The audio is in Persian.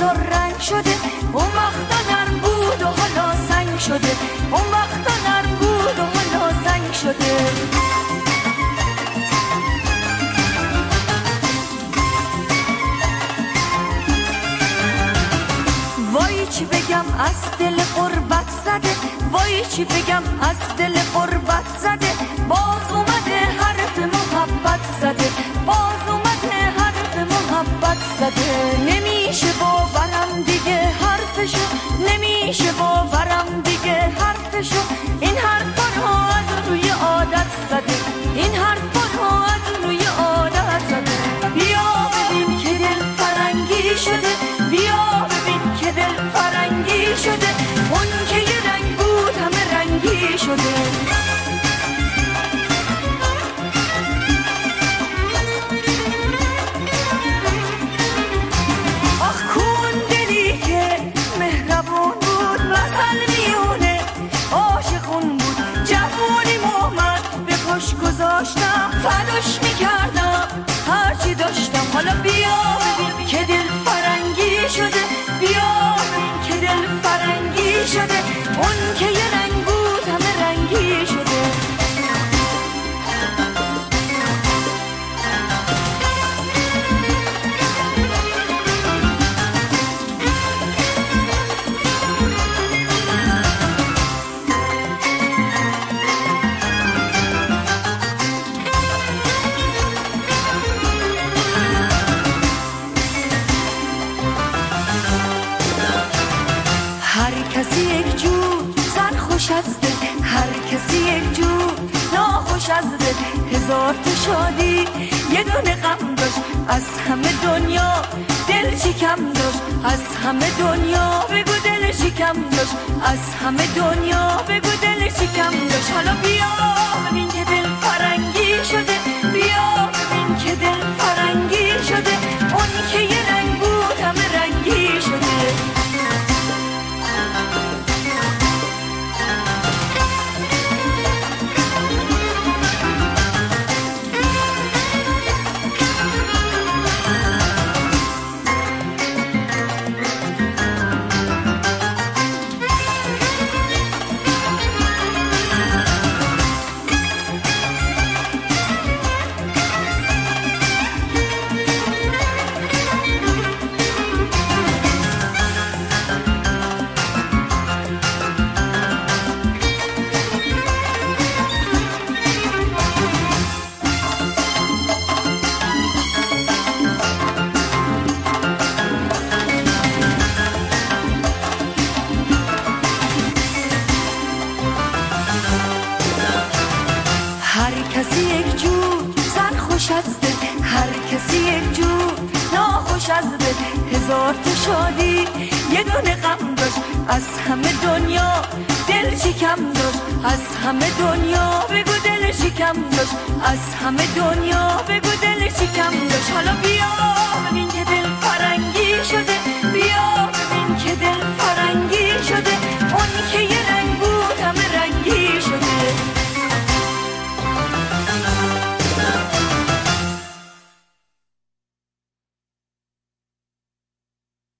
بازار رنگ شده، اون وقتا نرم بود و حالا سنگ شده، اون وقتا نرم بود و حالا سنگ شده. وای چی بگم از دل غربت زده، وای چی بگم از دل غربت زده، باز اومده حرف محبت زده، باز اومده حرف محبت زده. نمیشه باورم دیگه حرفشو، نمیشه باورم دیگه حرفشو، این حرفا رو از روی عادت زده، این حرفا رو از روی عادت زده. بیا ببین که دل فرنگی شده، بیا ببین که دل فرنگی شده، اون که یه رنگ بود همه رنگی شده. آخ کون دلی که مهربون بود، مثل میونه عاشقون بود، جوونی محمد به پشت گذاشتم، فداش میکردم هرچی داشتم. حالا بیا ببین که دل فرنگی شده، بیا ببین که دل فرنگی شده، اون که یه رنگ بود همه رنگی شده. هر کسی یک جور زن خوش از دل، هر کسی یک جور ناخوش از دل. هزار تا شادی یه دونه غم داشت، از همه دنیا دل چی کم داشت، از همه دنیا بگو دل چی کم داشت، از همه دنیا بگو دل چی کم داشت. حالا بیا ببین که دل فرنگی شده، بیا ببین که دل فرنگی شده، اون که یه رنگ بود همه رنگی شده. هر کسی یک جور زن خوش از دل، هر کسی یک جور ناخوش از دل. هزار تا شادی یه دونه غم داشت، از همه دنیا دل چی کم داشت، از همه دنیا بگو دل چی کم داشت، از همه دنیا بگو دل چی کم داشت. حالا بیا ببین که دل فرنگی شده،